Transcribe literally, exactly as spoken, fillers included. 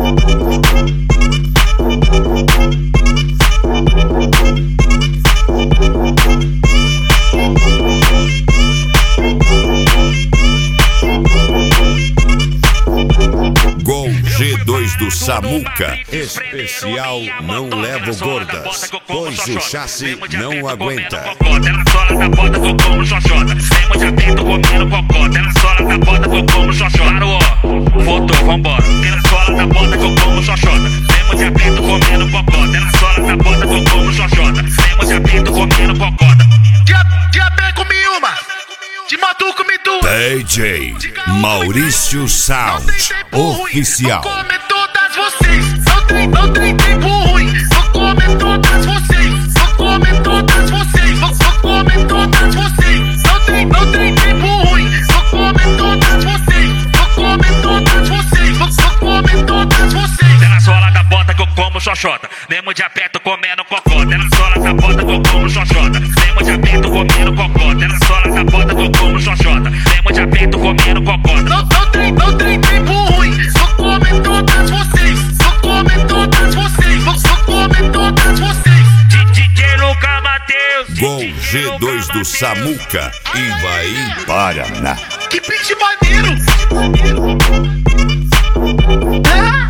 Gol G dois do Samuca. Especial não levo gordas, pois o chassi não aguenta. É na sola da bota que eu como xoxota. Sem muito atento comendo cocota. É na sola da bota que eu como xoxota. Parou, voltou, vambora. É na sola da bota que eu como xoxota. Sem muito atento comendo cocota. É na sola da bota que eu como xoxota. Sem muito atento comendo cocota. Dia bem comi uma, de moto comi duas. D J Maurício Sound Oficial. Vou comer todas vocês. Não tem, não tem tempo ruim. Vou comer todas vocês. Vou comer todas vocês. Vou, vou comer todas vocês. Não tem, não tem tempo ruim. Vou comer todas vocês. Vou comer todas vocês. Vou, vou comer todas vocês. É na sola da bota que eu como xoxota. Mesmo de aperto comendo cocota. É na sola da bota que eu como xoxota. Mesmo de aperto comendo cocota. É na sola da bota que eu como xoxota. Mesmo de aperto comendo cocota. Não, não tem, não tem tempo ruim. Vou comer todas vocês. Vou comer todas vocês. Vou, vou comer todas vocês. D J Luca Matheus. Gol G dois do Samuca, Ivaí, Paraná. Que beat maneiro. Ah.